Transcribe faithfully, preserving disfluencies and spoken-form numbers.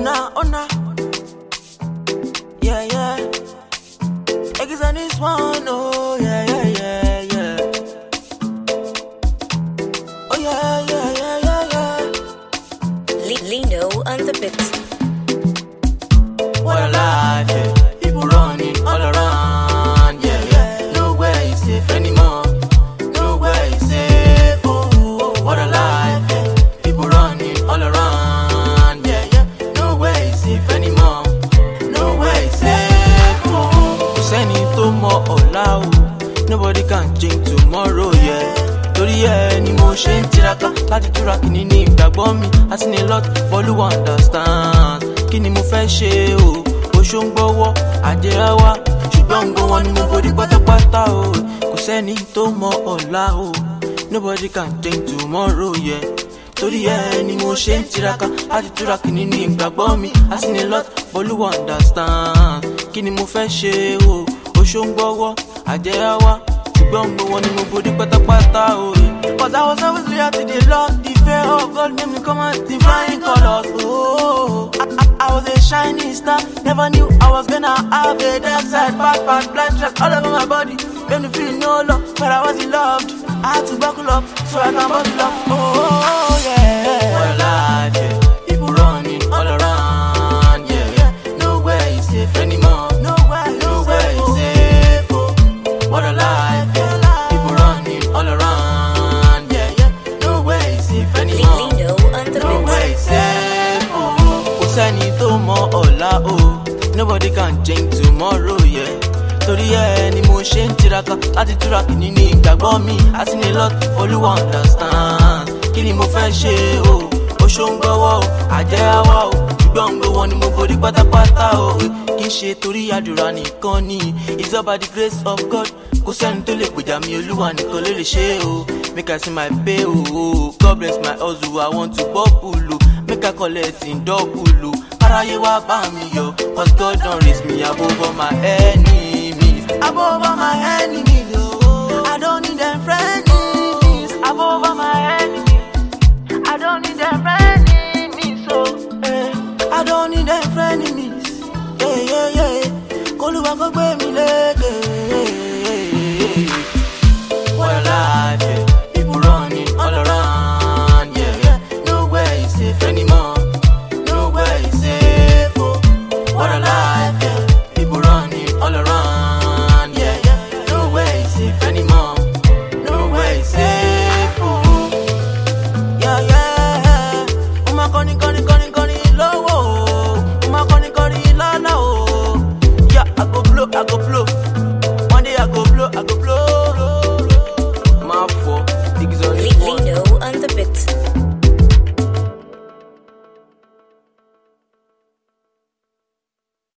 nah, oh nah. Yeah, yeah. Eggs on this one, oh yeah, yeah, yeah, yeah. Oh yeah, yeah, yeah, yeah, yeah. Lino on the beat. What a life, yeah. People running all around, yeah, yeah. Nowhere is safe anymore. Nowhere is safe, oh. What a life, yeah. People running all around, yeah, yeah. Nowhere is safe anymore. Nowhere is safe, oh. Kò sẹ́ni tó mọ ọ̀la o. Nobody can change tomorrow, yeah. Torí ẹ ni mo ṣe ń tiraka láti túra kìíní ní ìgbàgbọ́ mi. I seen a lot, but you understand. Kí ni mo fẹ́ ṣe o? Oṣó ń gbọ́wọ́, àjẹ́ wá. Ṣùgbọ́n ń gbọ́ wọn ni mo borí pátápátá o. Kò sẹ́ni tó mọ ọ̀la o. Nobody can change tomorrow, yeah. Torí ẹ ni mo ṣe ń tiraka láti túra kìíní ní ìgbàgbọ́ mi. I seen a lot, but you understand. Kí ni mo fẹ́ ṣe o? Oṣó ń gbọ́wọ́, àjẹ́ wá. Ṣùgbọ́n ń gbọ́ wọn ni mo borí pátápátá o. Cause I was always loyal to the Lord. The fear of God made me come out in flying colors. Oh, I, I, I was a shining star. Never knew I was gonna have a dark side. Bad, bad, blind track all over my body. Made me feel no love, but I wasn't loved. I had to buckle up so I can buckle up. Oh, yeah. What a life, yeah. People running all around, yeah, yeah. Nowhere is safe anymore. Nowhere, nowhere is safe. Oh, what a life, yeah. People running all around, yeah, yeah. Nowhere is safe anymore. Lino on the Nowhere beat. is safe. Oh, kò sẹ́ni tó mọ ọ̀la o. Nobody can change tomorrow, yeah. Torí ẹ ni mo ṣe ń tiraka láti túra kìíní ní ìgbàgbọ́ mi. I seen a lot, Olúwa understand. Kí ni mo fẹ́ ṣe o? Oṣó ń gbọ́wọ́ o, àjẹ́ wá o. Ṣùgbọ́n ń gbọ́ wọn ni mo borí pátápátá o. Kì í ṣe torí àdúrà nìkan ni. It's all by the grace of God. Kò sẹ́ni tó lè gbèjà mi, Olúwa nìkan ló lè ṣe o. Make I see my pay o. God bless my hustle, I want to bubble o. Make I collect in double o. Káráyé wá bá mi yọ, cause God don raise me above all my enemies. Above all my enemies, oh. I don't need them frenemies. Above all my enemies, I don't need them frenemies, oh. Eh. I don't need them frenemies. Yeah, yeah, yeah. K'Olúwa kó gbé